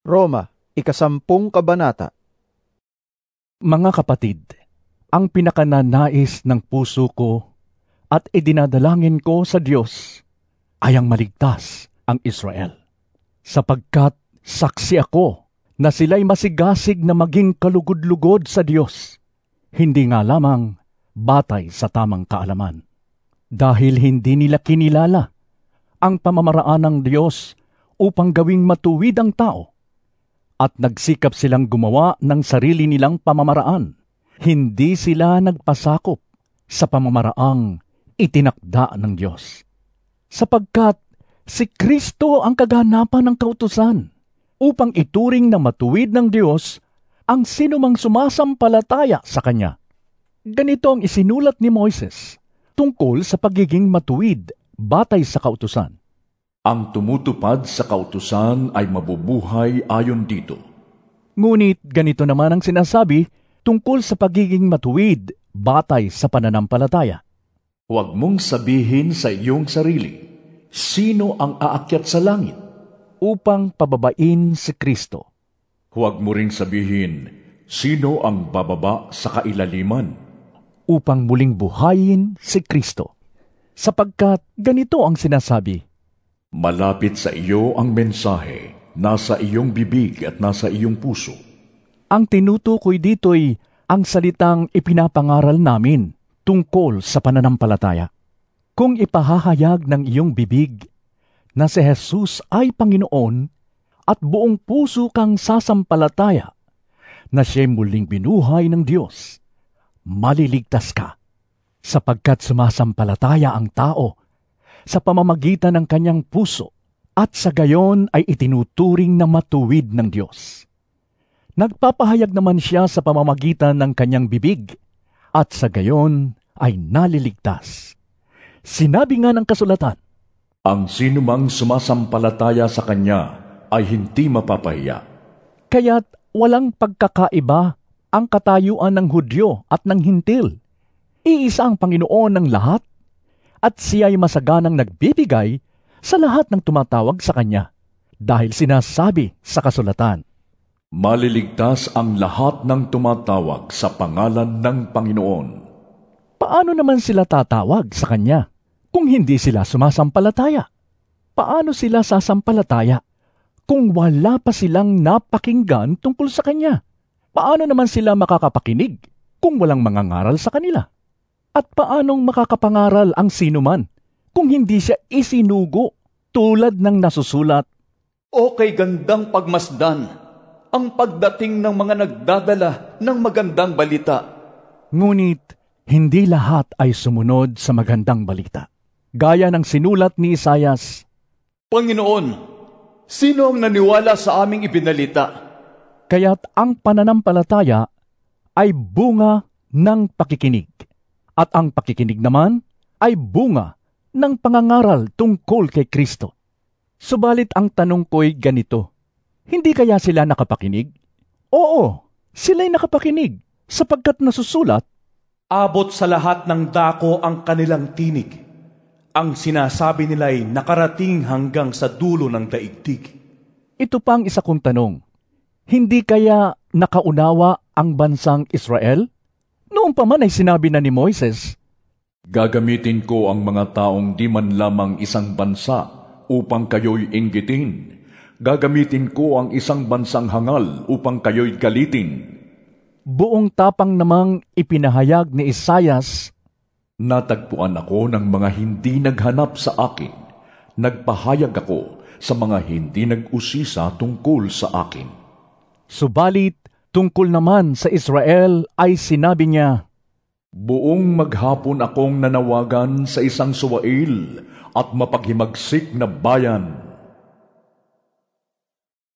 Roma, 10 kabanata. Mga kapatid, ang pinakananais ng puso ko at idinadalangin ko sa Diyos ay ang maligtas ang Israel. Sapagkat saksi ako na sila'y masigasig na maging kalugod-lugod sa Diyos, hindi nga lamang batay sa tamang kaalaman. Dahil hindi nila kinilala ang pamamaraan ng Diyos upang gawing matuwid ang tao, at nagsikap silang gumawa ng sarili nilang pamamaraan. Hindi sila nagpasakop sa pamamaraang itinakda ng Diyos. Sapagkat si Kristo ang kaganapan ng kautusan upang ituring na matuwid ng Diyos ang sinumang sumasampalataya sa Kanya. Ganito ang isinulat ni Moises tungkol sa pagiging matuwid batay sa kautusan. Ang tumutupad sa kautusan ay mabubuhay ayon dito. Ngunit ganito naman ang sinasabi tungkol sa pagiging matuwid batay sa pananampalataya. Huwag mong sabihin sa iyong sarili, sino ang aakyat sa langit? Upang pababain si Kristo. Huwag mo ring sabihin, sino ang bababa sa kailaliman? Upang muling buhayin si Kristo. Sapagkat ganito ang sinasabi, malapit sa iyo ang mensahe, nasa iyong bibig at nasa iyong puso. Ang tinutukoy dito'y ang salitang ipinapangaral namin tungkol sa pananampalataya. Kung ipahahayag ng iyong bibig na si Jesus ay Panginoon at buong puso kang sasampalataya na siya'y muling binuhay ng Diyos, maliligtas ka, sapagkat sumasampalataya ang tao sa pamamagitan ng kanyang puso at sa gayon ay itinuturing na matuwid ng Diyos. Nagpapahayag naman siya sa pamamagitan ng kanyang bibig at sa gayon ay naliligtas. Sinabi nga ng kasulatan, ang sinumang sumasampalataya sa Kanya ay hindi mapapahiya. Kaya't walang pagkakaiba ang katayuan ng Hudyo at ng Hintil. Iisa ang Panginoon ng lahat at siya'y masaganang nagbibigay sa lahat ng tumatawag sa Kanya. Dahil sinasabi sa kasulatan, maliligtas ang lahat ng tumatawag sa pangalan ng Panginoon. Paano naman sila tatawag sa Kanya kung hindi sila sumasampalataya? Paano sila sasampalataya kung wala pa silang napakinggan tungkol sa Kanya? Paano naman sila makakapakinig kung walang mangangaral sa kanila? At paanong makakapangaral ang sinuman kung hindi siya isinugo tulad ng nasusulat? O kay gandang pagmasdan ang pagdating ng mga nagdadala ng magandang balita. Ngunit hindi lahat ay sumunod sa magandang balita. Gaya ng sinulat ni Isaias, Panginoon, sino ang naniwala sa aming ibinalita? Kaya't ang pananampalataya ay bunga ng pakikinig. At ang pakikinig naman ay bunga ng pangangaral tungkol kay Kristo. Subalit ang tanong ko'y ganito, hindi kaya sila nakapakinig? Oo, sila'y nakapakinig sapagkat nasusulat, abot sa lahat ng dako ang kanilang tinig. Ang sinasabi nila'y nakarating hanggang sa dulo ng daigdig. Ito pang isa kong tanong, hindi kaya nakaunawa ang bansang Israel? Noong pa man ay sinabi na ni Moises, gagamitin ko ang mga taong di man lamang isang bansa upang kayo'y inggitin. Gagamitin ko ang isang bansang hangal upang kayo'y galitin. Buong tapang namang ipinahayag ni Isaias, natagpuan ako ng mga hindi naghanap sa akin. Nagpahayag ako sa mga hindi nag-usisa tungkol sa akin. Subalit, tungkol naman sa Israel ay sinabi niya, buong maghapon akong nanawagan sa isang suwail at mapaghimagsik na bayan.